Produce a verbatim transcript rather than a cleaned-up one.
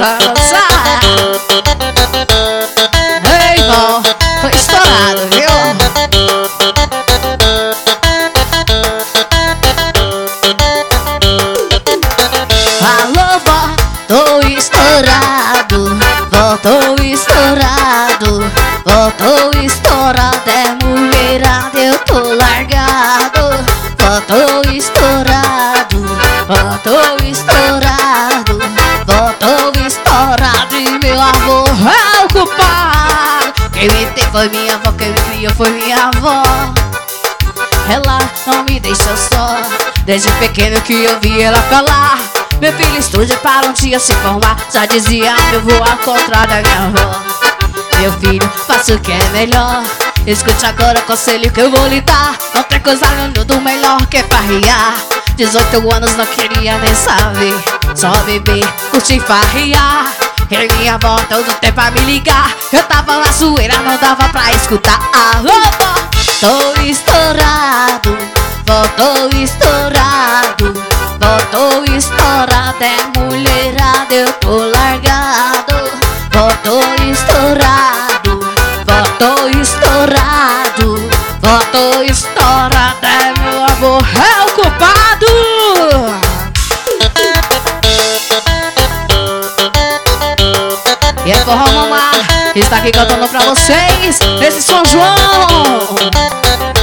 dançar. Ei, bom, tô estourado, viu? Alô, vó, tô estourado. Vó, tô estourado. Vó, tô estourado. É mulherada, eu tô largado. Vó, tô estourado. Vó, tô estourado. Vó, tô estourado. E meu avô é o culpado. Quem me tem foi minha avó, quem me criou foi minha avó. Ela não me deixou só, desde pequeno que eu vi ela falar: meu filho estude para um dia se formar. Já dizia meu avô ao contrário da minha avó: meu filho, faça o que é melhor. Escute agora o conselho que eu vou lhe dar. Não tem coisa no mundo melhor que farriar. Dezoito anos não queria nem saber, só beber, curtir, farriar. E minha avó todo tempo a me ligar. Eu tava na zoeira, não dava pra escutar. Alô, vó, tô estourado. Vó, tô estourado. Vó, tô estourado. É mulherada, eu tô largado. Vó, tô estourado. Vó, tô estourado. Vó, tô estourado. É meu avô, é o culpado. E é forró mamar, está aqui cantando pra vocês esse São João.